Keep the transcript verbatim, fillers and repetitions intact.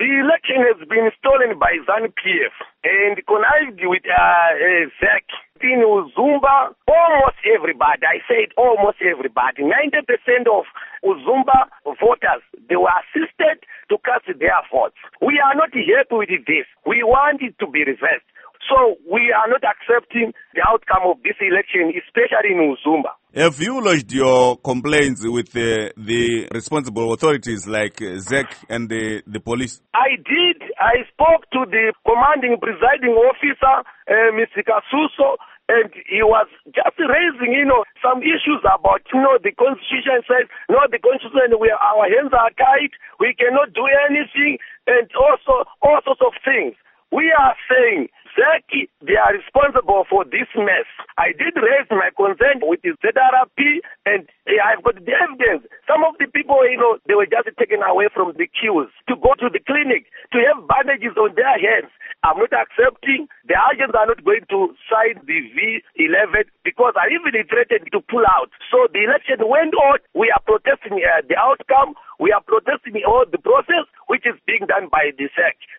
The election has been stolen by ZANU-P F and connived with uh, uh, Z E C. In Uzumba, almost everybody, I said almost everybody, ninety percent of Uzumba voters, they were assisted to cast their votes. We are not happy with this. We want it to be reversed. So we are not accepting the outcome of this election, especially in Uzumba. Have you lodged your complaints with uh, the responsible authorities like uh, Z E C and the, the police? I did. I spoke to the commanding presiding officer, uh, Mister Kasuso, and he was just raising, you know, some issues about, you know, the Constitution says, no, the Constitution, we, our hands are tied, we cannot do anything, and also all sorts of things. We are saying, Z E C, they are responsible for this mess. I did raise my concern with the Z R P, and I've got the evidence. Some of the people, you know, they were just taken away from the queues to go to the clinic, to have bandages on their hands. I'm not accepting. The agents are not going to sign the V eleven because I even threatened to pull out. So the election went on. We are protesting uh, the outcome. We are protesting all the process which is being done by the Z E C.